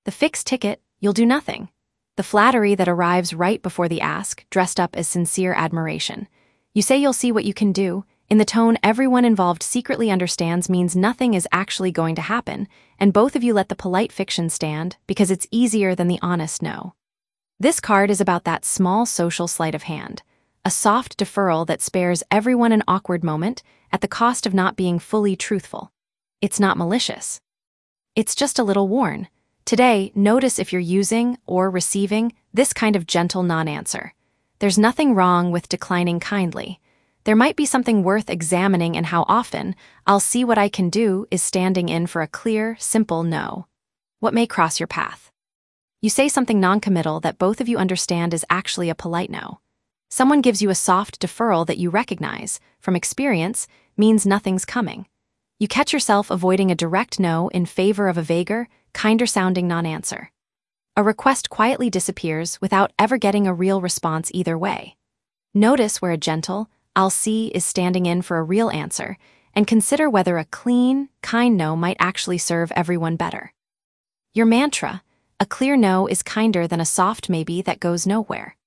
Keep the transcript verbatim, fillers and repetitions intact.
The fixed ticket, you'll do nothing. The flattery that arrives right before the ask, dressed up as sincere admiration. You say you'll see what you can do, in the tone everyone involved secretly understands means nothing is actually going to happen, and both of you let the polite fiction stand because it's easier than the honest no. This card is about that small social sleight of hand, a soft deferral that spares everyone an awkward moment at the cost of not being fully truthful. It's not malicious. It's just a little worn. Today, notice if you're using or receiving this kind of gentle non-answer. There's nothing wrong with declining kindly. There might be something worth examining in how often "I'll see what I can do" is standing in for a clear, simple no. What may cross your path? You say something non-committal that both of you understand is actually a polite no. Someone gives you a soft deferral that you recognize, from experience, means nothing's coming. You catch yourself avoiding a direct no in favor of a vaguer, kinder-sounding non-answer. A request quietly disappears without ever getting a real response either way. Notice where a gentle "I'll see" is standing in for a real answer, and consider whether a clean, kind no might actually serve everyone better. Your mantra: a clear no is kinder than a soft maybe that goes nowhere.